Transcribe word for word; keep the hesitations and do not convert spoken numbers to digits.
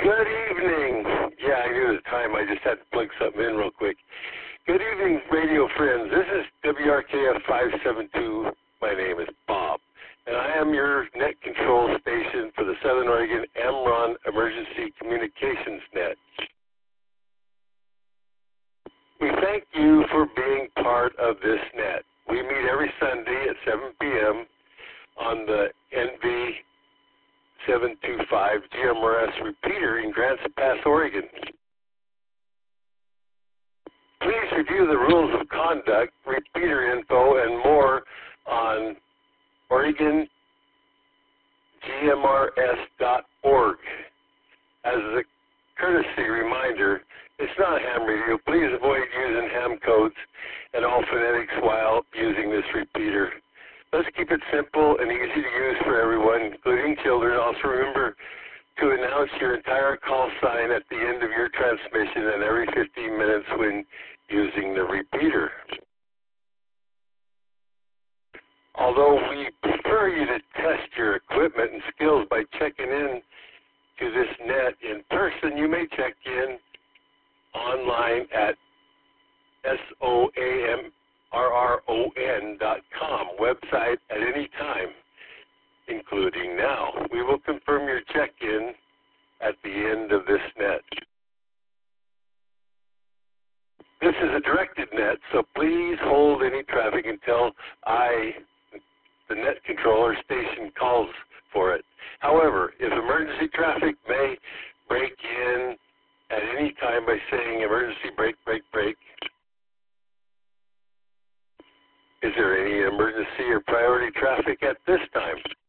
Good evening. Yeah, I knew the time. I just had to plug something in real quick. Good evening, radio friends. This is W R K F five seven two. My name is Bob, and I am your net control station for the Southern Oregon AmRRON Emergency Communications Net. We thank you for being part of this net. We meet every Sunday at seven p m on the N V seven two five G M R S repeater in Grants Pass, Oregon. Please review the rules of conduct, repeater info, and more on Oregon G M R S dot org. As a courtesy reminder, it's not a ham radio. Please avoid using ham codes and all phonetics while using this repeater. Let's keep it simple and easy to use for everyone, including children. Also remember to announce your entire call sign at the end of your transmission and every fifteen minutes when using the repeater. Although we prefer you to test your equipment and skills by checking in to this net in person, you may check in online at S O A M R R O N dot com website at any time, including now. We will confirm your check-in at the end of this net. This is a directed net, so please hold any traffic until I, the net controller station, calls for it. However, if emergency traffic may break in at any time by saying emergency break, break, break. Is there any emergency or priority traffic at this time?